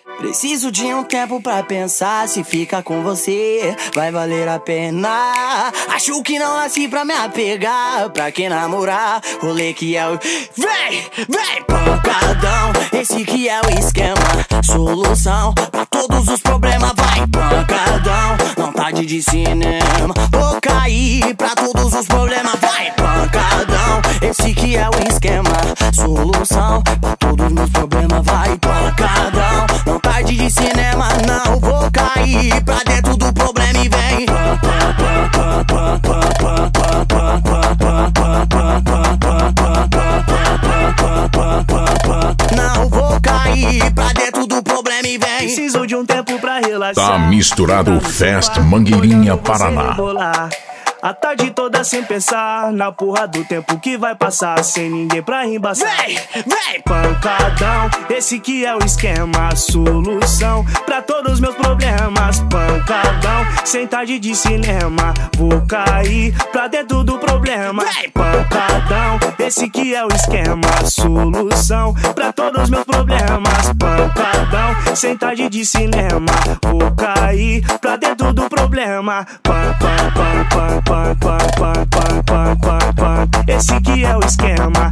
Preciso de um tempo pra pensar, se fica com você vai valer a pena. Acho que não nasci pra me apegar, pra quem namorar, rolê que é o... Vem, pancadão, esse que é o esquema, solução pra todos os problemas. Vai, pancadão, vontade de cinema, vou cair pra todos os problemas. Vai, pancadão, esse que é o esquema, solução pra todos os meus problemas. Vai, pancadão, vontade de cinema, não vou cair pra dentro do problema e vem. Não vou cair pra dentro do problema e vem. Preciso de um tempo pra relaxar. Tá misturado Fest Mangueirinha, Paraná. A tarde toda sem pensar na porra do tempo que vai passar, sem ninguém pra embaçar. Vem, pancadão, esse que é o esquema, solução pra todos os meus problemas. Pancadão, sem tarde de cinema, vou cair pra dentro do problema. Pancadão, esse que é o esquema, solução pra todos os meus problemas. Pancadão, sem tarde de cinema, vou cair pra dentro do problema. Esse que é o esquema.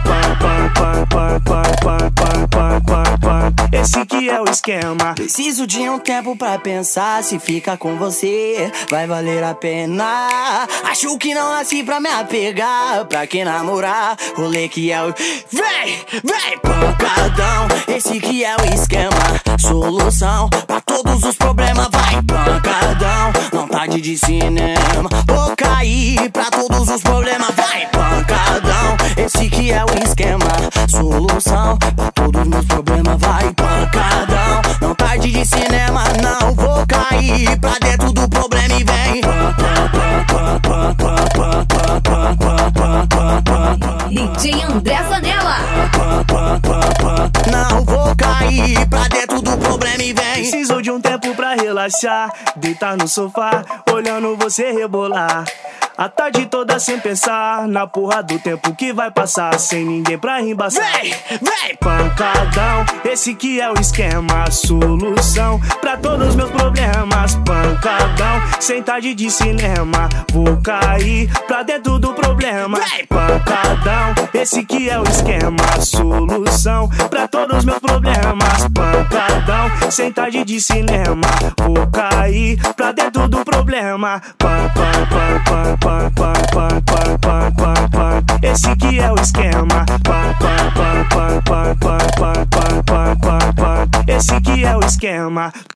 Esse que é o esquema. Preciso de um tempo pra pensar, se fica com você vai valer a pena. Acho que não nasci pra me apegar, pra quem namorar, rolê que é o... Vem, pancadão, esse que é o esquema, solução pra todos os problemas. Vai, pancadão, vontade de cinema, vou cair pra todos os problemas. Vai, pancadão, esse que é o esquema, solução pra todos os meus problemas. Vai, pancadão, vontade de cinema, não vou cair pra dentro do problema e vem. DJ André Zanella. Não vou cair pra dentro do problema e vem. Preciso de um tempo pra relaxar, deitar no sofá, olhando você rebolar. A tarde toda sem pensar na porra do tempo que vai passar, sem ninguém pra embaçar. Vem, pancadão, esse que é o esquema, solução pra todos os meus problemas. Pancadão, sem tarde de cinema, vou cair pra dentro do problema. Pancadão, esse que é o esquema, solução pra todos os meus problemas. Pancadão, sem tarde de cinema, vou cair pra dentro do problema. Esse que é o esquema. Esse que é o esquema.